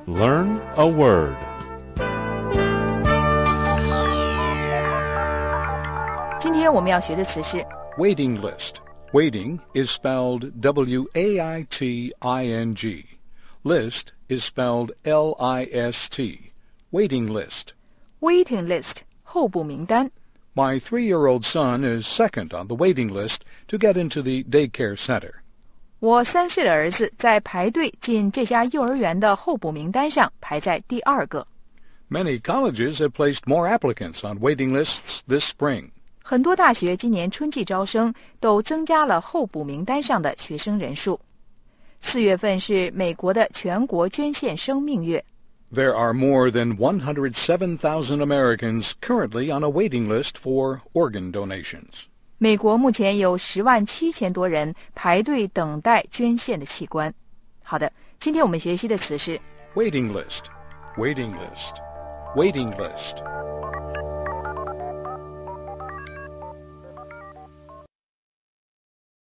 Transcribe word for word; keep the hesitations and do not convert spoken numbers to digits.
Learn a word. Waiting list. Waiting is spelled W A I T I N G. List is spelled L I S T. Waiting list. Waiting list, 候补名单。 My three-year-old son is second on the waiting list to get into the daycare center. 我三岁的儿子在排队进这家幼儿园的候补名单上排在第二个。 Many colleges have placed more applicants on waiting lists this spring. 很多大学今年春季招生都增加了候补名单上的学生人数。四月份是美国的全国捐献生命月。 There are more than one hundred seven thousand Americans currently on a waiting list for organ donations. 美国目前有十万七千多人排队等待捐献的器官。好的，今天我们学习的词是 waiting list, waiting list, waiting list.